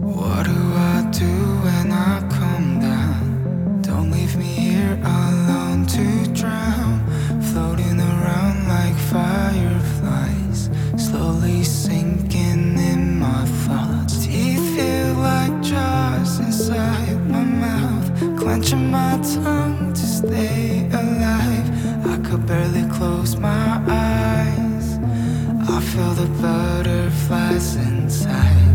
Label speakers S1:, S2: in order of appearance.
S1: What do I do when I come down? Don't leave me here alone to drown. Floating around like fireflies, slowly sinking in my thoughts. Teeth feel like jaws inside my mouth, clenching my tongue to stay alive. I could barely close my eyes. I feel the butterflies inside.